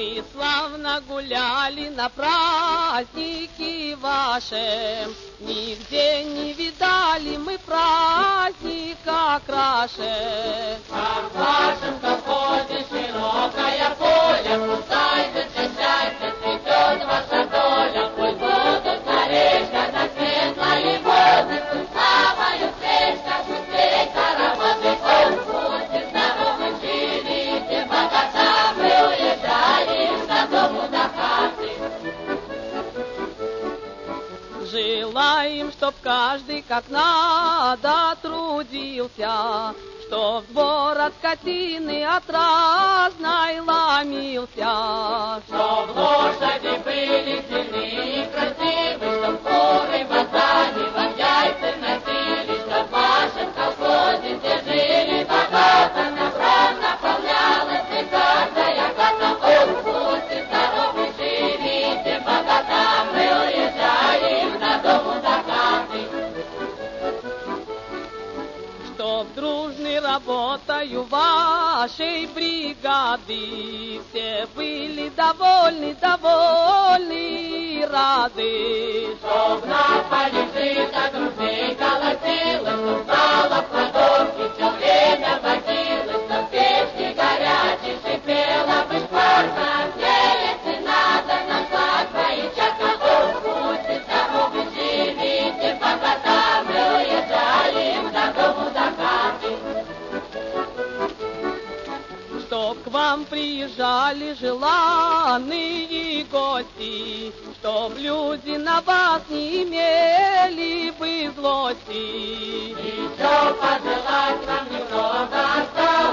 Мы славно гуляли на празднике вашем, нигде не видали мы праздника краше. А в вашем колхозе широкое поле, пускай зачащается, цветет ваша доля, пусть будут на речках, на светлые воды, пусть славою встречка, пусть весь хороводы, будьте здоровы, живите, богата, мы уезжаем до дому, до хаты. Желаем, чтоб каждый как надо трудился, чтоб двор от скотины от разной ломился. Чтоб лошади были сильны и красивы, чтоб куры базани вам яйца носили, чтоб в вашем колхозе все жили богато, добром наполнялась и каждая хата. Будьте здоровы, живите богато, мы уезжаем до дому, до хаты. Чтоб дружны работаю вашей бригады, все были довольны, довольны и рады. Чтоб на поле жито дружней колотилось, чтоб зала в кладовке все время водилось, чтоб печки горячей шипела бы шкварка, если надо, нашла своячка. Будьте здоровы, живите богата, мы уезжаем до дому, до хаты. Чтоб к вам приезжали желанные гости, чтоб люди на вас не имели бы злости. Еще пожелать вам немного осталось.